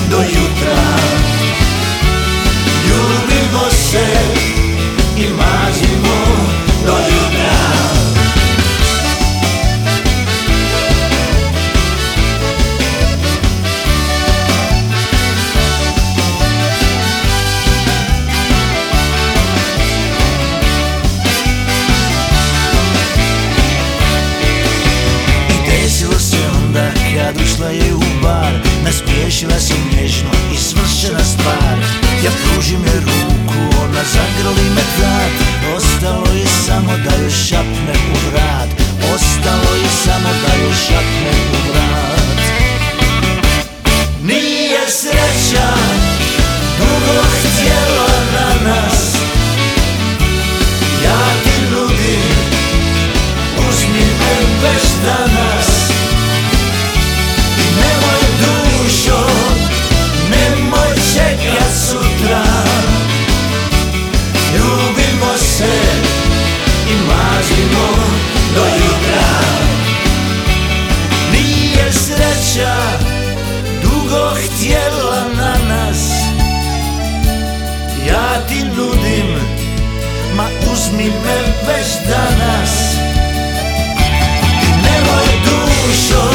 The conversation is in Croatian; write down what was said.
do jutra. Ljubimo se i mazimo do jutra. Kad ušla je u bar, nasmiješila se nježno i svršena stvar. Ja pružim joj ruku, ona zagrli me vrat. Ostalo je samo da joj šapne u vrat. Ostalo je samo da joj šapne u vrat. Nije sreća dugo htjela na nas. Ja ti nudim, uzmi me već danas. Nemoj čekat sutra. Ljubimo se i mazimo do jutra. Nije sreća dugo htjela na nas. Ja ti nudim, ma uzmi me već danas. Nemoj dušo,